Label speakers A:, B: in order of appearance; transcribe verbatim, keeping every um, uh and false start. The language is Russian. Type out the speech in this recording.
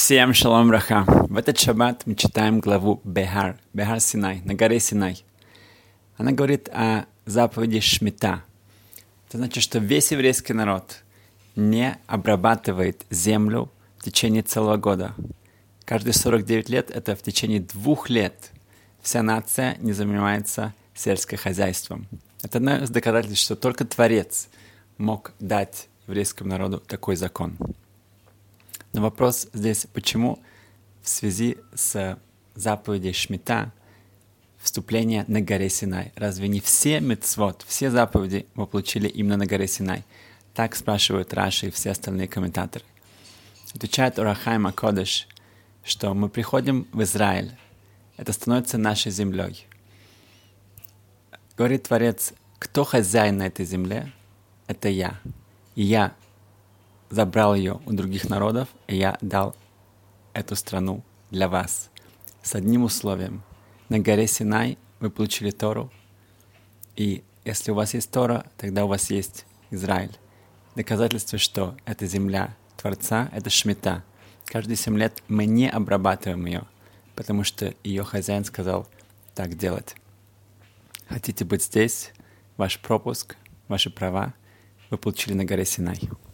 A: Всем шалом браха. В этот шаббат мы читаем главу Бехар, Бехар Синай, на горе Синай. Она говорит о заповеди Шмита. Это значит, что весь еврейский народ не обрабатывает землю в течение целого года. Каждые сорок девять лет, это в течение двух лет, вся нация не занимается сельским хозяйством. Это одно из доказательств, что только Творец мог дать еврейскому народу такой закон. Но вопрос здесь, почему в связи с заповедью Шмита вступление на горе Синай? Разве не все мицвот, все заповеди мы получили именно на горе Синай? Так спрашивают Раши и все остальные комментаторы. Отвечает Ор ха-Хаим ха-Кодеш, что мы приходим в Израиль, это становится нашей землей. Говорит Творец, кто хозяин на этой земле? Это я. И я забрал ее у других народов, и я дал эту страну для вас. С одним условием. На горе Синай вы получили Тору, и если у вас есть Тора, тогда у вас есть Израиль. Доказательство, что эта земля Творца, это Шмита. Каждые семь лет мы не обрабатываем ее, потому что ее хозяин сказал так делать. Хотите быть здесь? Ваш пропуск, ваши права вы получили на горе Синай.